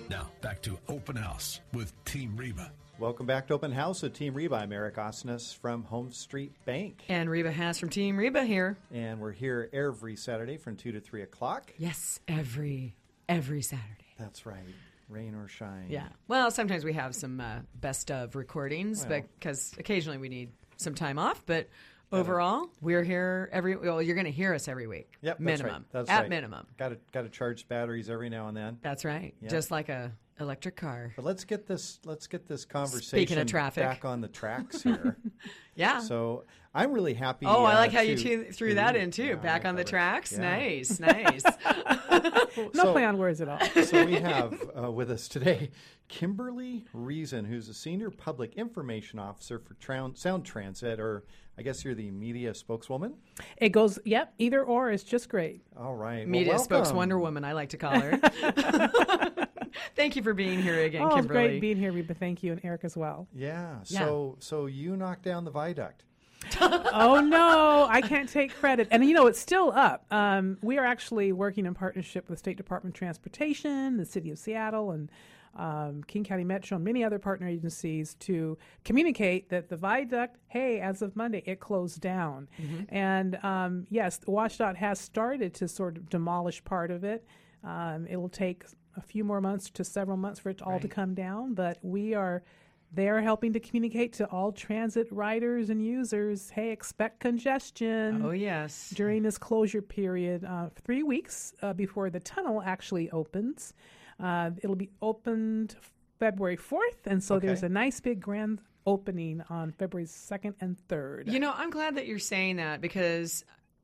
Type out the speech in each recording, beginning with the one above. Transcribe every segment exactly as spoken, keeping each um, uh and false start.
Now, back to Open House with Team Reba. Welcome back to Open House with Team Reba. I'm Eric Osnes from Home Street Bank. And Reba Haas from Team Reba here. And we're here every Saturday from two to three o'clock. Yes, every, every Saturday. That's right. Rain or shine. Yeah. Well, sometimes we have some uh, best of recordings well, because occasionally we need some time off, but overall, we're here every, well, you're going to hear us every week. Yep, minimum. That's right. That's At right. minimum. Got to got to charge batteries every now and then. That's right. Yep. Just like a electric car. But let's get this let's get this conversation Speaking of traffic. back on the tracks here. Yeah. So I'm really happy. Oh, I like uh, how to, you t- threw that in too. Yeah, back on the tracks. Yeah. Nice, nice. No so, play on words at all. So we have uh, with us today Kimberly Reason, who's a Senior Public Information Officer for Tra- Sound Transit, or I guess you're the media spokeswoman? It goes, yep, either or is just great. All right. Media well, spokes Wonder Woman, I like to call her. Thank you for being here again, oh, Kimberly. It's great being here, Reba. Thank you, and Eric as well. Yeah. Yeah. So so you knocked down the viaduct. Oh, no, I can't take credit. And, you know, it's still up. Um, we are actually working in partnership with State Department of Transportation, the City of Seattle, and um, King County Metro, and many other partner agencies to communicate that the viaduct, hey, as of Monday, it closed down. Mm-hmm. And, um, yes, WashDOT has started to sort of demolish part of it. Um, it will take a few more months to several months for it all right. to come down, but we are... They're helping to communicate to all transit riders and users, hey, expect congestion. Oh, yes. During this closure period, uh, three weeks uh, before the tunnel actually opens. Uh, it'll be opened February fourth, and so Okay. there's a nice big grand opening on February second and third. You know, I'm glad that you're saying that because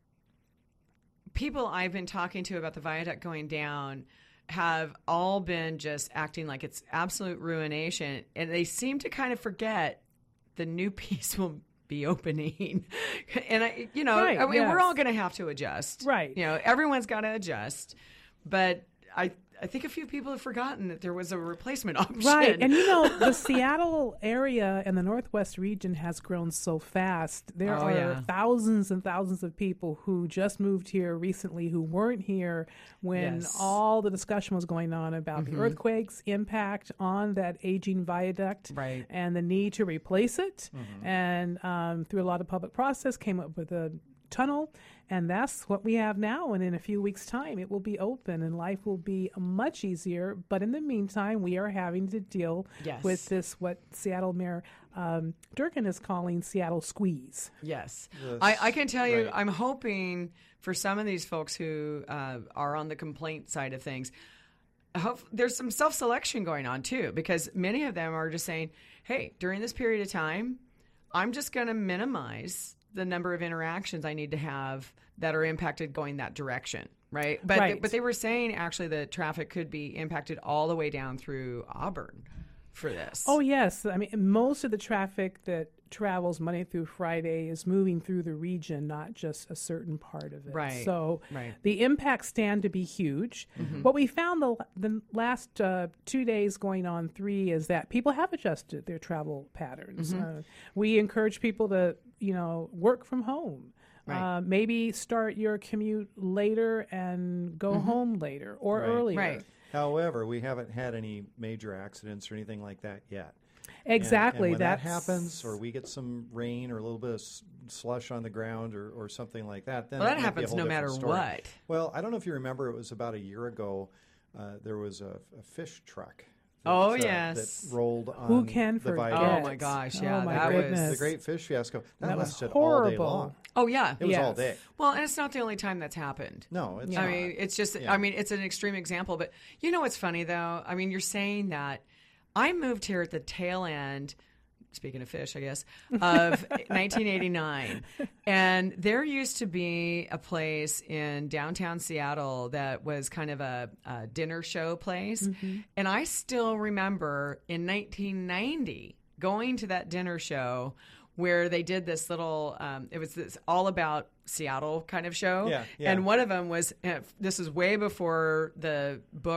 people I've been talking to about the viaduct going down have all been just acting like it's absolute ruination, and they seem to kind of forget the new piece will be opening. And I, you know, Right, I mean, yes. we're all going to have to adjust, Right. You know, everyone's got to adjust, but I, I think a few people have forgotten that there was a replacement option. Right. And, you know, the Seattle area and the Northwest region has grown so fast. There Oh, are yeah. thousands and thousands of people who just moved here recently who weren't here when Yes. all the discussion was going on about Mm-hmm. the earthquake's impact on that aging viaduct Right. and the need to replace it. Mm-hmm. And um, through a lot of public process, came up with a tunnel, and that's what we have now. And in a few weeks' time, it will be open and life will be much easier. But in the meantime, we are having to deal Yes. with this, what Seattle Mayor um, Durkin is calling Seattle squeeze. Yes. Yes, I, I can tell you, right. I'm hoping for some of these folks who uh, are on the complaint side of things, I hope there's some self-selection going on too, because many of them are just saying, hey, during this period of time, I'm just going to minimize the number of interactions I need to have that are impacted going that direction, right? But Right. They, but they were saying actually the traffic could be impacted all the way down through Auburn for this. Oh, yes. I mean, most of the traffic that travels Monday through Friday is moving through the region, not just a certain part of it. Right, So right. the impacts stand to be huge. Mm-hmm. What we found the, the last uh, two days going on three is that people have adjusted their travel patterns. Mm-hmm. Uh, we encourage people to, you know, work from home. Right. Uh, maybe start your commute later and go home later or Right. earlier. Right. However, we haven't had any major accidents or anything like that yet. Exactly. And, and when that That's- happens, or we get some rain or a little bit of s- slush on the ground or, or something like that, then Well, it that might be a happens whole no different matter story. what. Well, I don't know if you remember, it was about a year ago. Uh, there was a, a fish truck. That, Oh, uh, yes. that rolled on Who can the forget? viaduct. Oh, my gosh, yeah, Oh, my that was- goodness. The Great Fish Fiasco. That, That was lasted all day horrible. long. Oh, yeah. It was all Yes. day. Well, and it's not the only time that's happened. No, it's I not. mean, it's just, Yeah. I mean, it's an extreme example. But you know what's funny, though? I mean, you're saying that. I moved here at the tail end, speaking of fish, I guess, of nineteen eighty-nine. And there used to be a place in downtown Seattle that was kind of a, a dinner show place. Mm-hmm. And I still remember in nineteen ninety going to that dinner show where they did this little, um, it was this all about Seattle kind of show. Yeah, yeah. And one of them was, uh, this is way before the book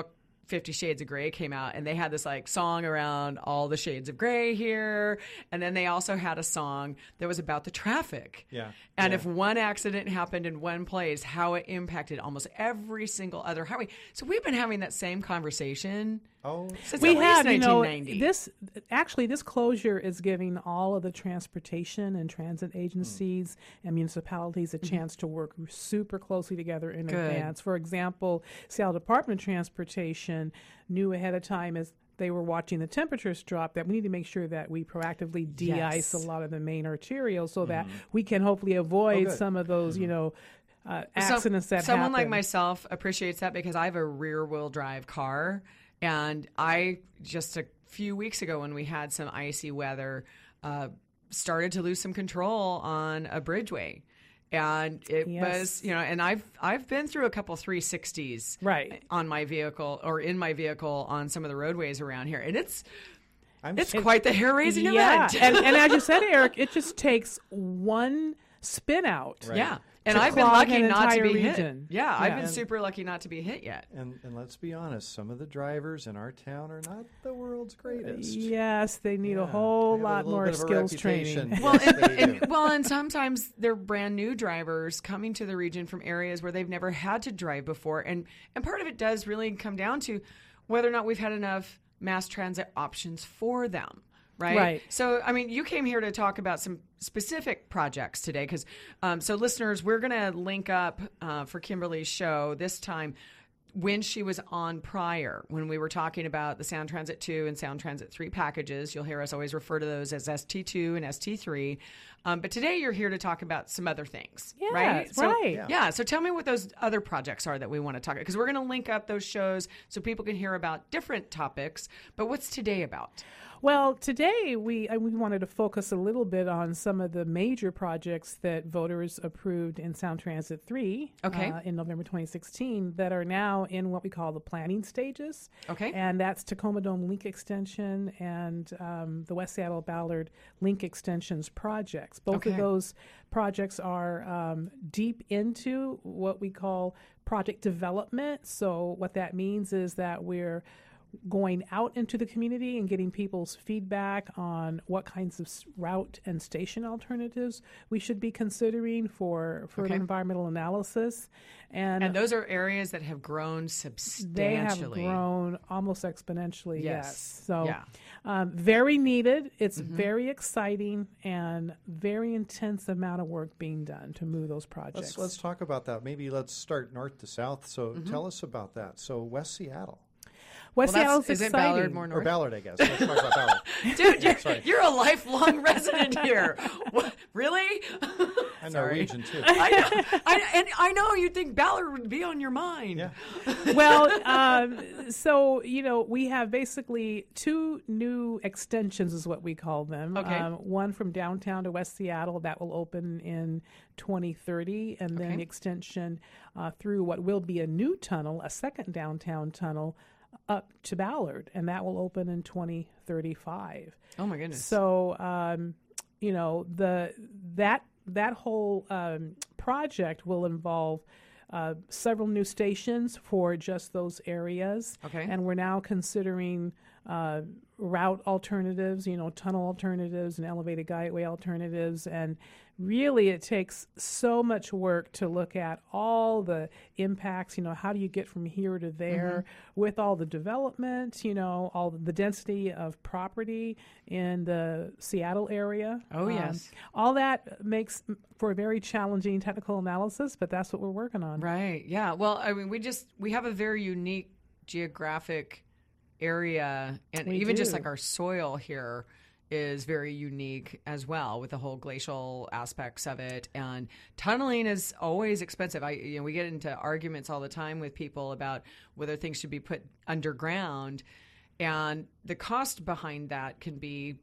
Fifty Shades of Grey came out, and they had this like song around all the shades of gray here, and then they also had a song that was about the traffic. Yeah. And Yeah. if one accident happened in one place, how it impacted almost every single other highway. So we've been having that same conversation Oh, since we at least have, you know, nineteen ninety. this actually this closure is giving all of the transportation and transit agencies and municipalities a chance to work super closely together in Good. advance. For example, Seattle Department of Transportation knew ahead of time as they were watching the temperatures drop that we need to make sure that we proactively de-ice Yes. a lot of the main arterials so that we can hopefully avoid good. some of those, you know, uh, So- accidents that someone happen. like myself appreciates that because I have a rear wheel drive car, and I just a few weeks ago when we had some icy weather uh, started to lose some control on a bridgeway. And it Yes. was, you know, and I've I've been through a couple three sixties Right. on my vehicle or in my vehicle on some of the roadways around here, and it's I'm it's s- quite the hair raising Yeah, event. and, and as you said, Eric, it just takes one spin out. Right. Yeah, and To I've been clog lucky an not to entire be region. hit. Yeah, I've Yeah. been And- super lucky not to be hit yet. And, and let's be honest, some of the drivers in our town are not the world's greatest. Yes, they need Yeah, a whole they have a lot little more bit of a skills reputation. training. Well, Yes, and, they and do. well, and sometimes they're brand new drivers coming to the region from areas where they've never had to drive before, and and part of it does really come down to whether or not we've had enough mass transit options for them. Right? Right. So, I mean, you came here to talk about some specific projects today because, um, so listeners, we're going to link up uh, for Kimberly's show this time when she was on prior, when we were talking about the Sound Transit two and Sound Transit three packages. You'll hear us always refer to those as S T two and S T three. Um, but today you're here to talk about some other things, Yes, right? So, right. Yeah. yeah. So tell me what those other projects are that we want to talk about because we're going to link up those shows so people can hear about different topics. But what's today about? Well, today we uh, we wanted to focus a little bit on some of the major projects that voters approved in Sound Transit three Okay. uh, in November twenty sixteen that are now in what we call the planning stages. Okay. And that's Tacoma Dome Link Extension and um, the West Seattle Ballard Link Extensions projects. Both Okay. of those projects are um, deep into what we call project development. So what that means is that we're going out into the community and getting people's feedback on what kinds of s- route and station alternatives we should be considering for further Okay. environmental analysis. And, And those are areas that have grown they have substantially. grown almost exponentially, yes. Yes. So Yeah. um, very needed. It's Mm-hmm. very exciting and very intense amount of work being done to move those projects. Let's, let's talk about that. Maybe let's start north to south. So Mm-hmm. tell us about that. So West Seattle. West Well, that's- Seattle's isn't exciting. Ballard more Or north? Ballard, I guess. Let's talk about Ballard. Dude, you're, Sorry. you're a lifelong resident here. What, really? I'm Sorry. Norwegian, too. I know, I, and I know you'd think Ballard would be on your mind. Yeah. well, um, so you know, we have basically two new extensions, is what we call them. Okay. Um, one from downtown to West Seattle that will open in twenty thirty, and then Okay. the extension uh, through what will be a new tunnel, a second downtown tunnel, up to Ballard, and that will open in twenty thirty-five. Oh my goodness. So, um, you know, the that that whole um, project will involve uh, several new stations for just those areas. Okay. And we're now considering uh, route alternatives, you know, tunnel alternatives and elevated guideway alternatives. And really, it takes so much work to look at all the impacts. You know, how do you get from here to there Mm-hmm. with all the development, you know, all the density of property in the Seattle area. Oh, yes. All that makes for a very challenging technical analysis, but that's what we're working on. Right. Yeah. Well, I mean, we just we have a very unique geographic area, and We even just do. like our soil here is very unique as well, with the whole glacial aspects of it. And tunneling is always expensive. I you know we get into arguments all the time with people about whether things should be put underground, and the cost behind that can be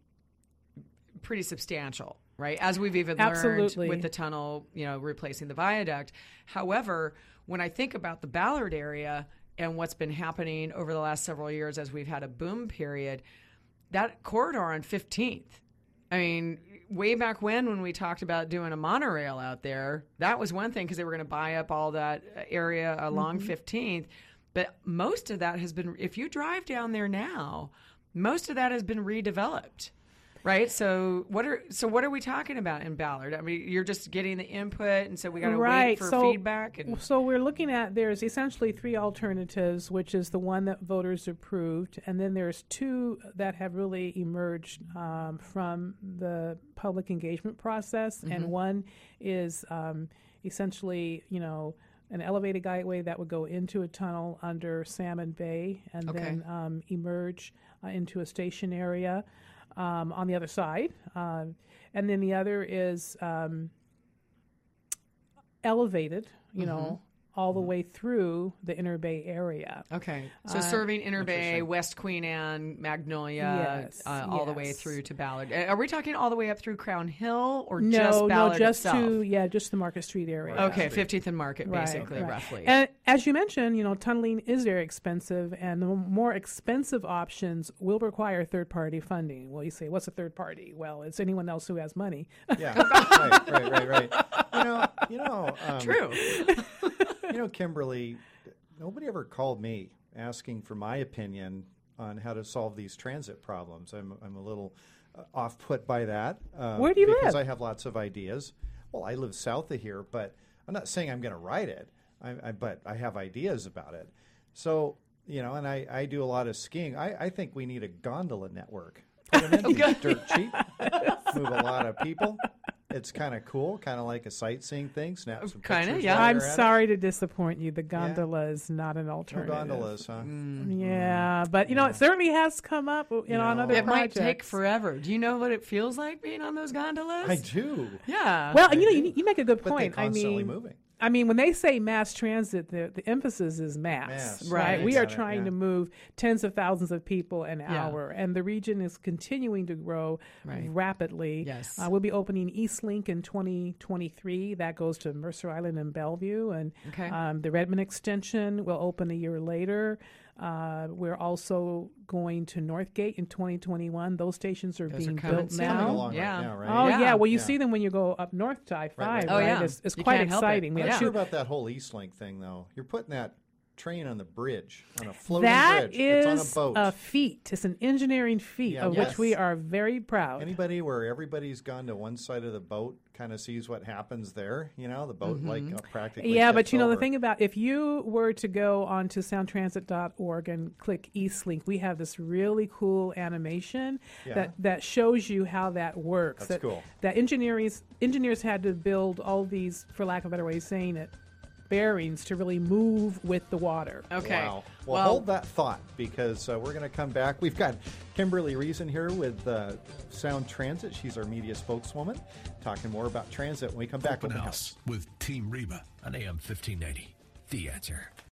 pretty substantial, right? As we've even Absolutely. learned with the tunnel, you know, replacing the viaduct. However, when I think about the Ballard area and what's been happening over the last several years as we've had a boom period, that corridor on fifteenth, I mean, way back when, when we talked about doing a monorail out there, that was one thing because they were going to buy up all that area along fifteenth. But most of that has been, if you drive down there now, most of that has been redeveloped. Right. So what are so what are we talking about in Ballard? I mean, you're just getting the input, and so we got to right. wait for so, feedback. And so we're looking at there's essentially three alternatives, which is the one that voters approved, and then there's two that have really emerged um, from the public engagement process, mm-hmm. and one is um, essentially, you know, an elevated guideway that would go into a tunnel under Salmon Bay and Okay. then um, emerge uh, into a station area. Um, on the other side. Um, and then the other is um, elevated, you mm-hmm. know, all the way through the Inner Bay area. Okay. So Uh, serving Inner Bay, West Queen Anne, Magnolia, Yes, uh, all the way yes. through to Ballard. Uh, Are we talking all the way up through Crown Hill or No, just Ballard no, just itself? to, yeah, just the Market Street area. Okay, fiftieth and Market, Right, basically, right. roughly. And as you mentioned, you know, tunneling is very expensive, and the more expensive options will require third-party funding. Well, you say, what's a third party? Well, it's anyone else who has money. Yeah, right, right, right, right. You know, you know, um, True. you know, Kimberly, nobody ever called me asking for my opinion on how to solve these transit problems. I'm I'm a little uh, off put by that. Um, Where do you because live? I have lots of ideas. Well, I live south of here, but I'm not saying I'm going to write it. I, I, but I have ideas about it. So, you know, and I, I do a lot of skiing. I, I think we need a gondola network. Put them in, these dirt cheap, move a lot of people. It's kind of cool, kind of like a sightseeing thing. Snap some Kinda, pictures. yeah. while I'm you're at it. sorry to disappoint you. The gondola is not an No alternative. gondolas, huh? Yeah, but you know, it certainly has come up you know, on know. other It might projects. take forever. Do you know what it feels like being on those gondolas? I do. Yeah. Well, and you know, you, you make a good But point. they're I constantly mean, moving. I mean, when they say mass transit, the, the emphasis is mass, Mass, right? right. We are Got it, trying yeah. to move tens of thousands of people an Yeah. hour, and the region is continuing to grow Right. rapidly. Yes. Uh, we'll be opening East Link in twenty twenty-three. That goes to Mercer Island and Bellevue, and Okay. um, the Redmond extension will open a year later. Uh, we're also going to Northgate in twenty twenty-one. Those stations are Those are being coming built soon. Coming now. along Yeah. right now, right? Oh yeah. Yeah. well you Yeah. see them when you go up north to I five. right. Oh, right? yeah. It's, it's You quite can't help it. exciting. We I'm have not two sure about that whole East Link thing, though. You're putting that train on the bridge, on a floating That bridge. It's on a is boat. a feat. It's an engineering feat Yeah, of yes. which we are very proud. Anybody where everybody's gone to one side of the boat kind of sees what happens there. You know, the boat like uh, practically. Yeah, but tips you know over. the thing about if you were to go onto sound transit dot org and click Eastlink, we have this really cool animation Yeah. that, that shows you how that works. That's that, cool. That engineers engineers had to build all these, for lack of a better way of saying it, bearings to really move with the water. Okay. Wow. Well, Well, hold that thought because uh, we're going to come back. We've got Kimberly Reason here with uh, Sound Transit. She's our media spokeswoman, talking more about transit when we come back. Open Open House with Team Reba on A M fifteen ninety. The Answer.